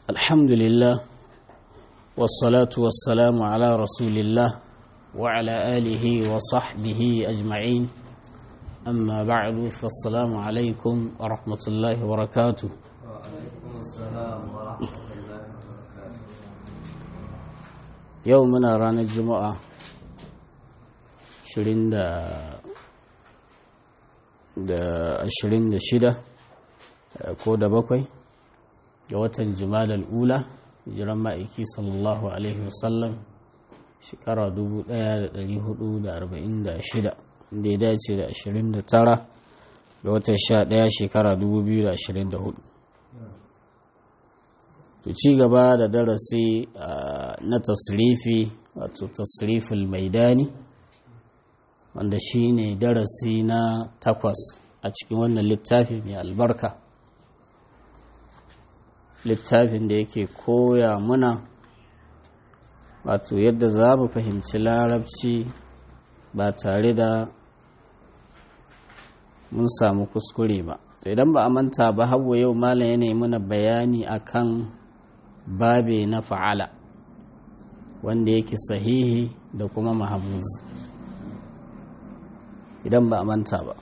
الحمد لله والصلاة والسلام على رسول الله وعلى آله وصحبه أجمعين أما بعد فالسلام عليكم ورحمة الله وبركاته. وعليكم السلام ورحمة الله وبركاته. يومنا رانا الجمعة 26 ko da bakwai ga watan Jumadal Ula, hijiran ma'aiki sallallahu alaihi wasallam shekara 1446, da ya dace da 29 ga watan 11 shekara 2024. To ci gaba da darasi na tasrifi, wato tasriful maidani, wanda shine darasi na 8 a cikin wannan littafi mai albarka, littafin da yake koya muna wato yadda za mu fahimci larabci ba tare da mun samu kuskure ba. To idan ba a manta ba, hawa yau malam ya nemi mana bayani akan babe na fa'ala wanda yake sahihi da kuma mahamuz, idan ba a manta ba.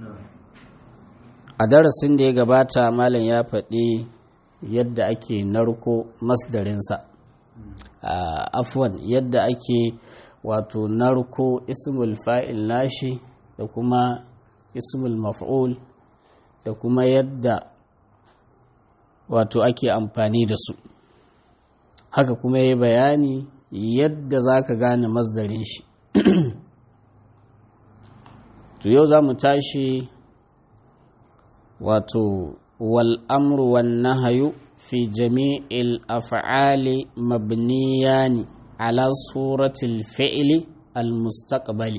A darasin da ya gabata malam ya faɗi yadda ake narko masdarinsa, afwan yadda ake wato narko ismul fa'il nashi da kuma ismul maf'ul, da kuma yadda wato ake amfani da su. Haka kuma ya bayani yadda za ka gane masdarin shi. To yau za mu tashi wato والأمر والنهي في جميع الأفعال مبنيان على صورة الفعل المستقبلي.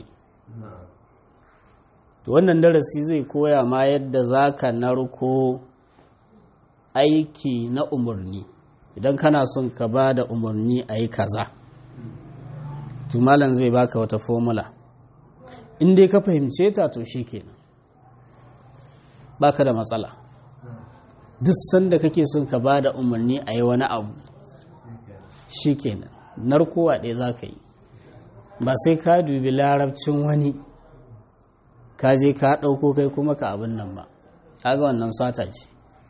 wannan darasi zai koya ma yadda zaka narko aiki na umarni idan kana son ka ba da umarni a yi kaza. To malam zai baka wata formula, in dai ka fahimce ta to shikenan, baka da matsala. Duk sanda kake son ka ba da umarni a yi wani abu, shi kenan narkowa ɗaya za ka yi, ba sai ka dubi larabcin wani ka je ka ɗauko kai kuma ka abin nan ba, kaga wannan sata ce.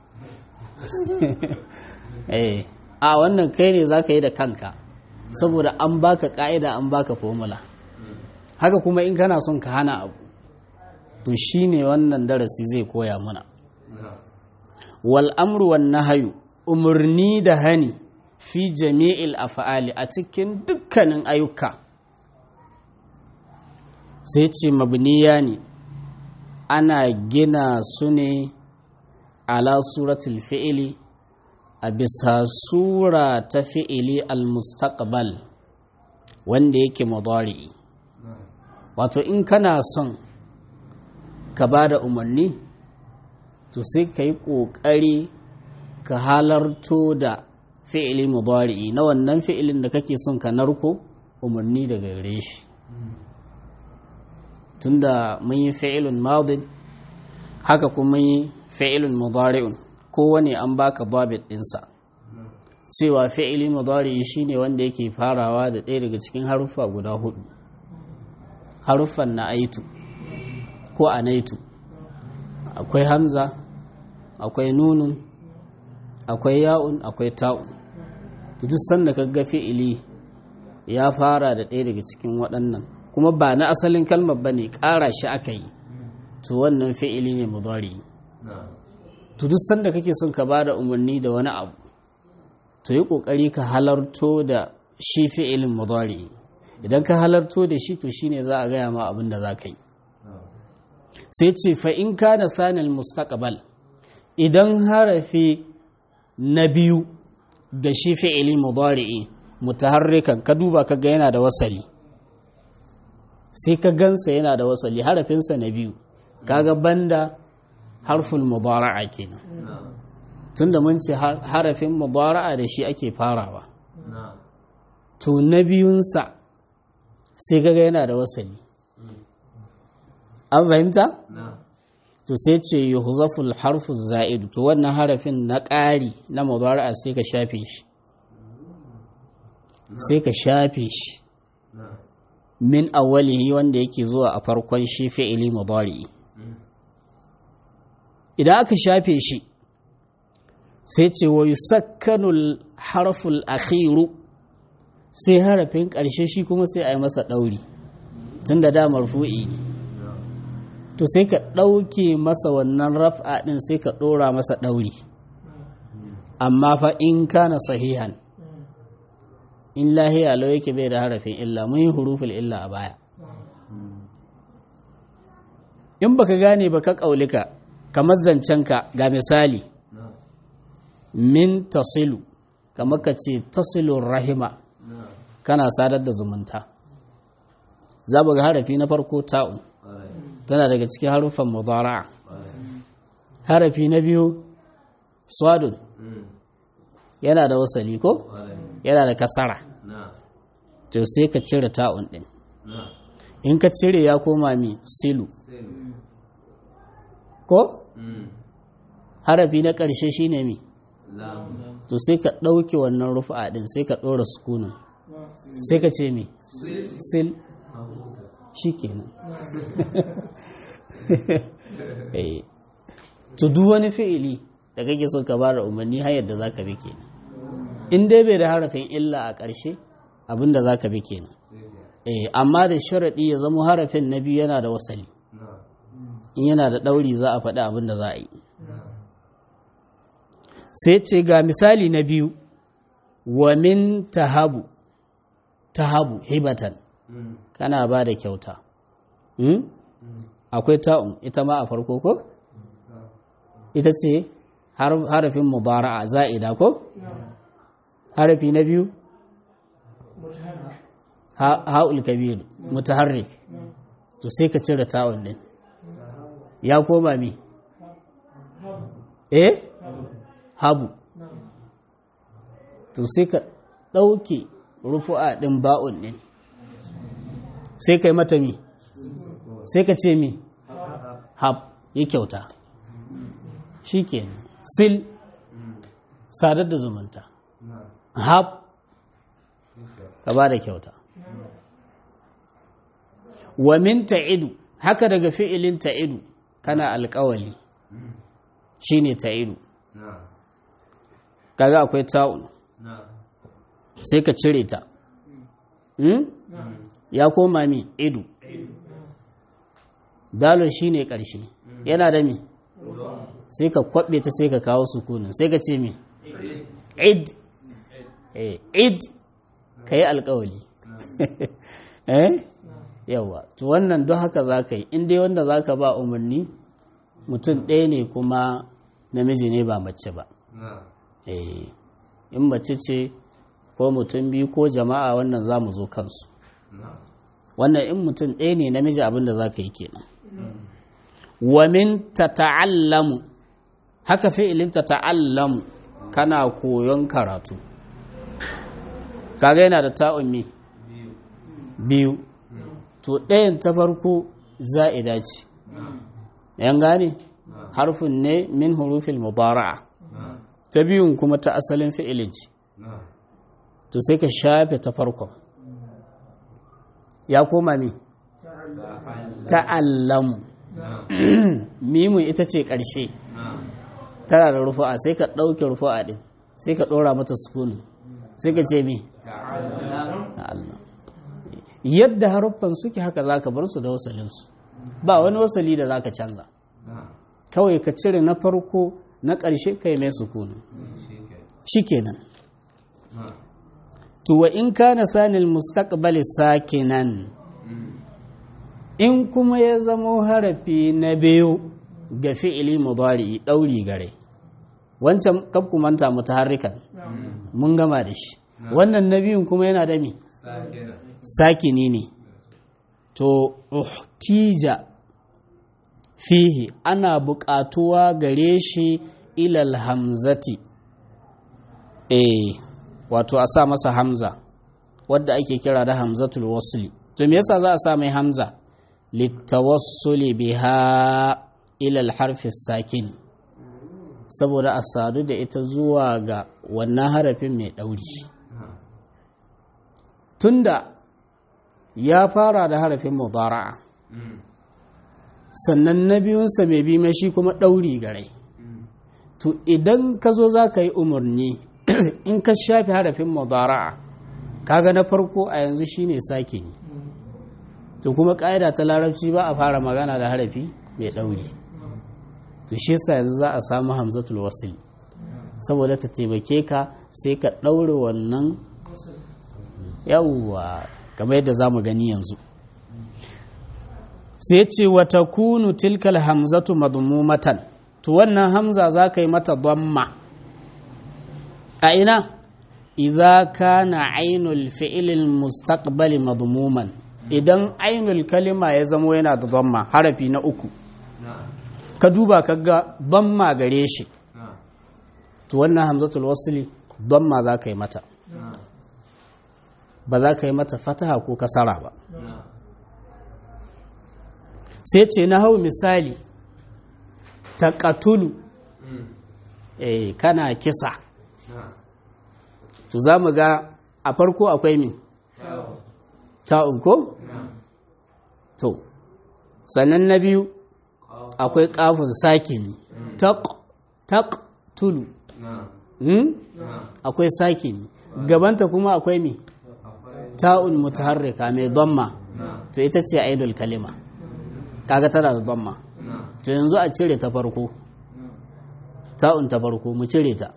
A wannan kai ne za ka yi da kanka, saboda an baka ƙa'ida, an baka formula. Haka kuma in kana son ka hana abu, to shi ne wannan darasi zai koya mana. Wal'amru wan nahayu, umarni da hani, fi jami'il af'ali, a cikin dukkanin ayyuka. Sai ce mabniya ne, ana gina su ne ala suratul fi'ili, a bisa sura ta fi'ili al-mustaqbal wanda yake mudari. Wato in kana son ka ba da umarni, to sai ka yi ƙoƙari ka halarto da fi'ili mudari'i na wannan fi'ilin da kake son ka narko umarni daga gare shi. Tunda mun yi fi'ilun madin, haka kuma yi fi'ilun mudari'un, kowane an baka babit ɗinsa, cewa fi'ili mudari'i shine wanda yake farawa da ɗaya daga cikin haruffa guda 4, haruffan na aitu ko anaitu. Akwai hamza, akwai nunun, akwai ya'un, akwai ta'un. Duk sanda ka ga fi'ili ya fara da ɗaya daga cikin waɗannan, kuma ba na asalin kalmar ba ne, ƙara shi aka yi, to wannan fi'ili ne mudari. To duk sanda kake son ka ba da umarni da wani abu, to yi ƙoƙari ka halarto da shi fi'ilin mudari. Idan ka halarto da shi, to shine za a gaya ma abin da za ka yi. Sai ce fa'in ka da sanil mustaqbal, idan harafi na biyu da shi fi'ili mudari'i mutaharrikan, ka duba ka ga yana da wasali, sai ka gansa yana da wasali, harafinsa na biyu, kaga banda harful mudara'a kenan. Tunda mun ce harafin mudara'a da shi ake farawa, to na biyunsa sai kaga yana da wasali. An fahimta? to sai ce yuhzaful harfu za'id to wannan harafin na ƙari na mudari'a sai ka shafe shi min awwalihi wanda yake zuwa a farkon shi fi'ili mudari idan aka shafe shi sai ce wa yusakkanul harful akhiru sai harafin ƙarshe shi kuma sai a yi masa ɗauri tunda da marfu'i ne to sai ka ɗauke masa wannan raf'a ɗin sai ka ɗora masa ɗauri amma fa in kana sahihan in lahiya lau yake bai da harafin illa mun yi hurufin illa a baya in baka gane ba ka ƙaulika kamar zancenka ga misali min tasilu kamar ka ce tasilun rahima kana sadar da zumunta za ga harafi na farko ta'un tana daga cikin harufan mudara'a harafi na biyu swadun yana da wasali ko yana da kasara to sai ka cire ta'un din in ka cire ya koma mi silu ko harafi na ƙarshe shine mi to sai ka ɗauke wannan rufa din sai ka ɗora sukunin sai ka ce mi sil shi kenan to duk wani fi'ili da kake so ka bada umarni har yadda zaka bi kenan in dai bai da harafin illa a ƙarshe abinda zaka bi kenan amma da sharadi ya zama harafin na biyu yana da wasali in yana da ɗauri za a faɗi abinda za a yi sai ce ga misali na biyu wa min tahabu hibatan kana ba da kyauta akwai ta'un ita ma a farko ko ita ce harafin mudara'a za'ida ko harafi na biyu ha'ul kabir mutaharrik to sai ka cire ta'un din ya koma mi habu to sai ka ɗauke rufu'a ɗin ba'un ɗin sai ka yi mata mi sai ka ce mi hab yi kyauta shi ke sil sadar da zumunta hab ka ba da kyauta wa min ta'idu haka daga fi'ilin ta'idu kana alƙawali shi ne ta'idu kaga akwai ta'un sai ka cire ta ya koma mi idu dalil shi ne ƙarshe yana da mi sai ka kwaɓe ta sai ka kawo sukunin sai ka ce mi id ka yi alƙawali yawa to wannan don haka za ka yi inda wanda za ka ba umarni mutum ɗaya ne kuma namiji ne ba mace ba in mace ce ko mutum biyu ko jama'a wannan za mu zo kansu wannan in mutum ɗaya ne namiji abinda za ka yi kenan wa min tata'allamu haka fi'ilin tata'allamu kana koyon karatu kaga yana da ta'un mi biyu to ɗayan ta farko za'ida ce yan gane harfin ne min hurufil mudara'a ta biyun kuma ta asalin fi'ilin ce to sai ka shafe ta farkon ya koma mi ta'allamu mimun ita ce ƙarshe tana da rufu'a sai ka ɗauke rufu'a ɗin sai ka ɗora mata sukuni sai ka ce mi ta'allam yadda haruffan suke haka za ka bar su da wasalinsu ba wani wasali da za ka canza kawai ka cire na farko na ƙarshe ka yi mai sukuni shi kenan to wa in kana sanil mustaqbali sakinan in kuma ya zamo harafi na biyu ga fi'ili mudari dauri gare wancan manta mutaharrikan mun gama da shi wannan na biyun kuma yana da mi sakini ne to uhtija fihi ana buƙatuwa gare shi ilal hamzati wato a sa masa hamza wadda ake kira da hamzatul wasli to me yasa za a sa mai hamza litawassuli biha ilal harfi sakini saboda a sadu da ita zuwa ga wannan harafin mai ɗauri tunda ya fara da harafin mudara'a sannan na biyunsa mai bi mashi kuma ɗauri garai to idan ka zo za ka yi umarni in ka shafi harafin mudara'a kaga na farko a yanzu shine sakini to kuma ƙa'ida ta larabci ba a fara magana da harafi mai ɗauri to shi yasa yanzu za a samu hamzatul wasl saboda ta taimake ka sai ka ɗaure wannan yawwa kamar yadda za mu gani yanzu sai ce wata kunu tilkal hamzatu madmumatan to wannan hamza za ka yi mata dhamma a ina idza kana ainul fi'lil mustaqbali madmuman idan ainul kalima ya zamo yana da dhamma harafi na uku ka duba ka ga dhamma gare shi to wannan hamzatul wasli dhamma za ka yi mata ba za ka yi mata fataha ko kasara ba sai ce na hau misali taqatulu kana kisa to za mu ga a farko akwai min ta'un ko to sannan na biyu akwai kafin sakini taqtulu akwai sakini gabanta kuma akwai mi ta'un mutaharrika mai dhamma to ita ce aidul kalima kaga tana da dhamma to yanzu a cire ta farko ta'un ta farko mu cire ta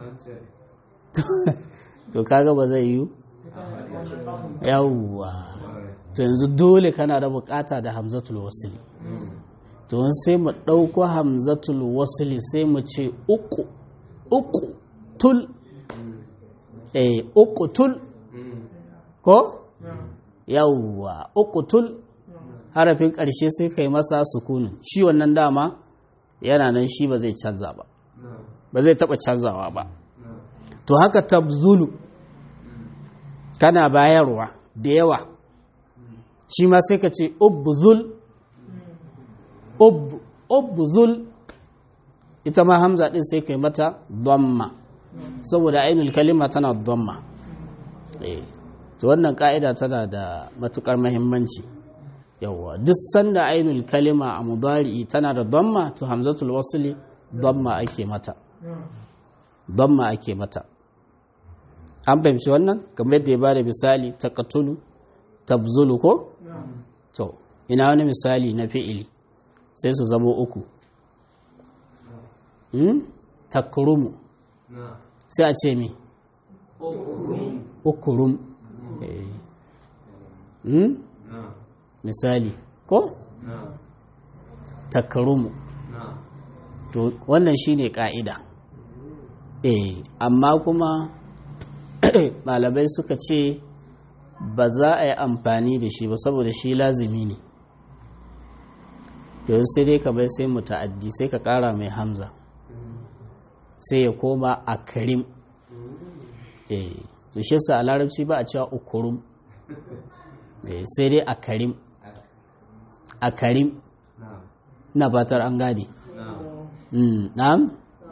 to kaga ba zai yi yawwa to yanzu dole kana da bukata da hamzatul wasl to sai mu dauko hamzatul wasl sai mu ce uku tul uku tul ko yawwa uku tul harafin ƙarshe sai kai masa sukunin shi wannan dama yana nan shi ba zai canza ba ba zai taɓa canzawa ba to haka tabzulu kana bayarwa da yawa shi ma sai ka ce ubzul ita ma hamza ɗin sai kai mata dhamma saboda ainul kalima tana dhamma to wannan ka'ida tana da matukar muhimmanci yawa duk sanda ainul kalima a mudari tana da dhamma to hamzatul wasli dhamma ake mata an fahimci wannan kamar yadda ya bada misali taqatulu tabzulu ko to ina wani misali na fi'ili sai su zamo uku takrumu sai a ce mi ukurum misali ko takrumu to wannan shine ka'ida amma kuma malamai suka ce ba za a yi amfani da shi ba saboda shi lazimi ne to sai dai ka bai sai mu ta'addi sai ka kara mai hamza sai ya koma a karim to shi sa a larabci ba a cewa ukurum sai dai a karim na batar an gane na'am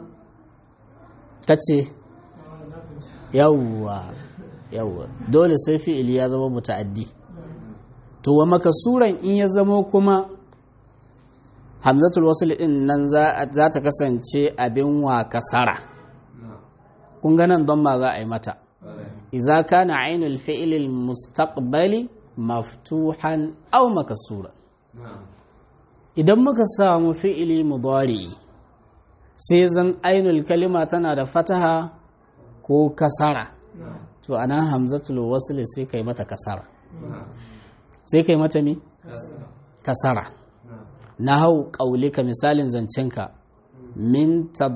kace yawwa dole sai fi'ili ya zama muta'addi to wa makasuran in ya zama kuma hamzatul wasl din nan za ta kasance abin wa kasara kun ga nan don ma za a yi mata idza kana ainul fi'l al mustaqbali maftuhan aw makasura idan muka samu fi'ili mudari sai zan ainul kalima tana da fataha ko kasara to ana hamzatul wasl sai kai mata kasara sai kai mata mi kasara na hau ƙaulika misalin zancenka min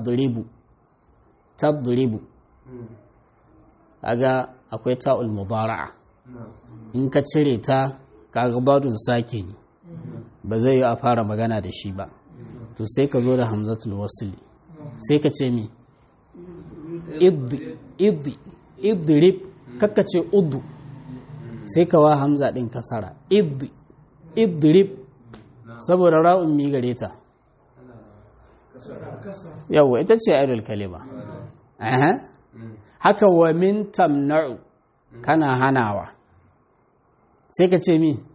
tadribu kaga akwai ta'ul mudara'a in ka cire ta kaga badun sake ne ba zai yi a fara magana da shi ba to sai ka zo da hamzatul wasli sai ka ce mi idrib kakka ce udu sai ka wa hamza din kasara idrib saboda ra'un mi gare ta yawa ita ce aidul kalima. Haka wa min tamna'u kana hanawa sai ka ce mi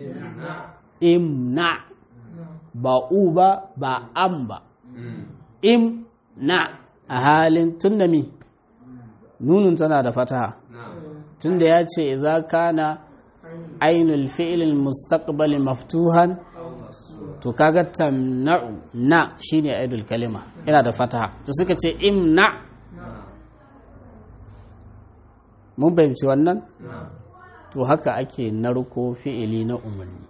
imna ba u ba am ba imna a halin tunda mi nunun tana da fataha tunda ya ce idza kana ainul fi'l mustaqbal maftuhan to kaga tamna'u na shine aidul kalima yana da fataha to suka ce imna. Mun fahimci wannan to haka ake narko fi'ili na umarni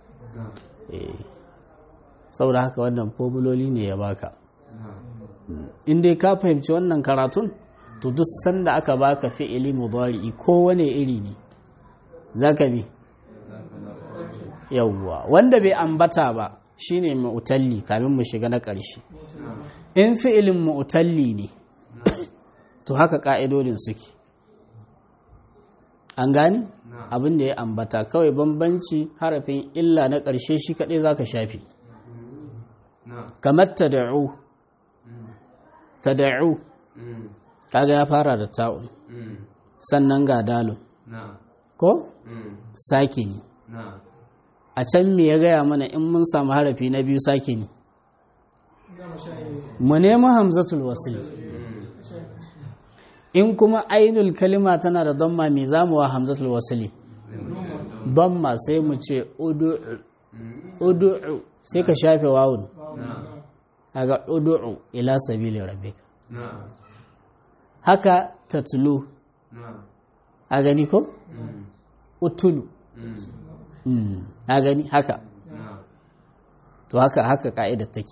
saboda haka wannan formuloli ne ya baka in dai ka fahimci wannan karatun to duk sanda aka baka fi'ili mudari'i kowane iri ne zaka bi yawwa wanda bai ambata ba shine mu'talli kamin mu shiga na ƙarshe in fi'ilin mu'talli ne to haka ka'idodin suke an gani abin da ya ambata kawai bambanci harafin illa na ƙarshe shi kaɗai za ka shafi kamar tada'u kaga ya fara da ta'un sannan ga dalun ko sakini a can me ya gaya mana in mun samu harafi na biyu sakini mu nemi hamzatul wasl in kuma ainul kalima tana da damma mai zamuwa hamzatul wasli damma sai mu ce udu'u sai ka shafe wawun kaga udu'u ila sabili rabbika haka tatlu a gani ko utulu a gani haka to haka ka'idar take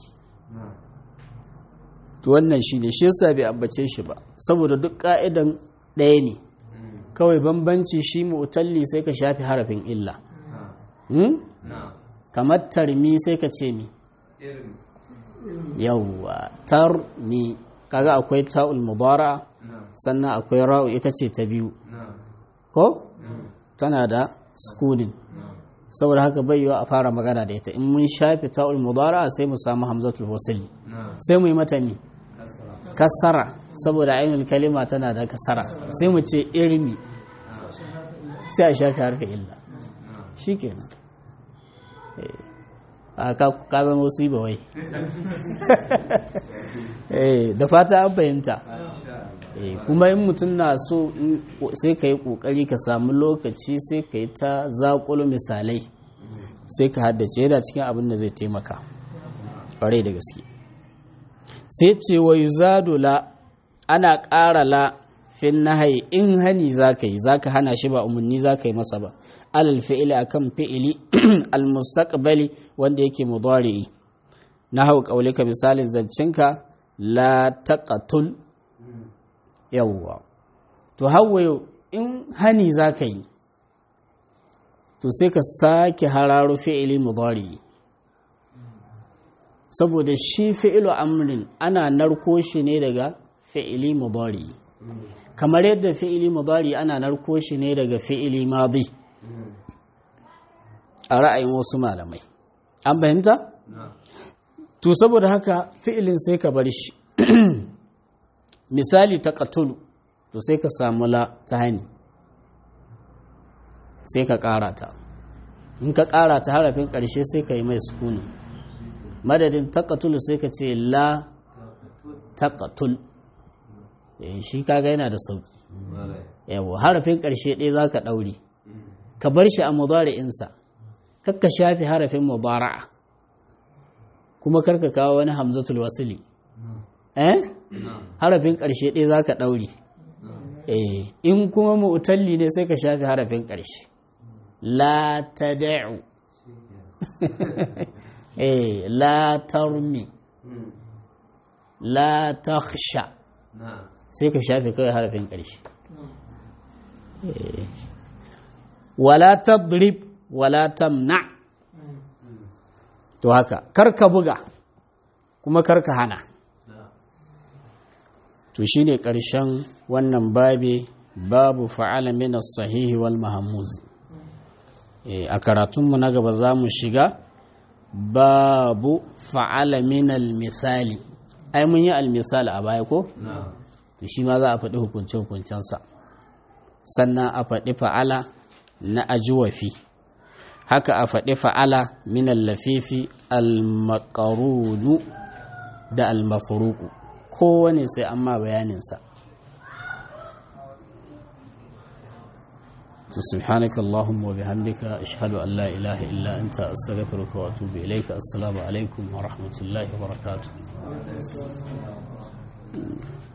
to wannan shi ne shi yasa bai ambace shi ba saboda duk ka'idan ɗaya ne kawai bambanci shi mu'talli sai ka shafi harafin illa kamar tarmi sai ka ce mi yawwa tarmi kaga akwai ta'ul mudara sannan akwai ra'u ita ce ta biyu ko tana da sukunin saboda haka bai yiwa a fara magana da ita in mun shafi ta'ul mudara sai mu samu hamzatul wasli sai mu yi mata mi kasara saboda ainul kalima tana da kasara sai mu ce irmi sai a shafi harfi illa shikenan ka zama wasu ba wai da fata an fahimta kuma in mutum na so sai ka yi kokari ka samu lokaci sai ka yi ta zaƙulo misalai sai ka haddace yana cikin abin da zai taimaka ƙwarai da gaske sai ce wa yuzadu la ana ƙara la fin nahyi in hani zaka yi zaka hana shi ba umarni zaka yi masa ba alal fi'ili akan fi'ili al mustaqbali wanda yake mudari'i nahwu qaulika misalin zancinka la taqatul yawwa to hawayo in hani zaka yi to sai ka sake hararo fi'ili mudari'i saboda shi fi'ilu amrin ana narko shi ne daga fi'ili mudari kamar yadda fi'ili mudari ana narko shi ne daga fi'ili madi a ra'ayin wasu malamai an fahimta to saboda haka fi'ilin sai ka bar shi misali ta qatulu to sai ka samu la ta hani sai ka ƙara ta in ka ƙara ta harafin ƙarshe sai ka yi mai sukuni madadin taqatulu sai ka ce la taqatul shi kaga yana da sauki yawa harafin ƙarshe ɗaya za ka ɗaure ka bar shi a mudari'insa kakka shafi harafin mudara'a kuma karka kawo wani hamzatul wasili harafin ƙarshe ɗaya za ka ɗaure in kuma mu'talli ne sai ka shafi harafin ƙarshe la tad'u la tarmi la takhsha sai ka shafe kawai harafin ƙarshe wala tadrib wala tamna to haka karka buga kuma karka hana to shine ƙarshen wannan babu fa'ala min as-sahih wal mahmuz a karatunmu na gaba za mu shiga babu fa'ala min al-misali ai mun yi almisal a baya ko na'am to shi ma za a faɗi hukunce-hukuncensa sannan a faɗi fa'ala na ajuwafi haka a faɗi fa'ala min lafifi al-maƙarunu da al-mafuruku kowane sai an ma bayaninsa سبحانك اللهم وبحمدك أشهد أن لا إله إلا أنت أستغفرك وأتوب إليك السلام عليكم ورحمة الله وبركاته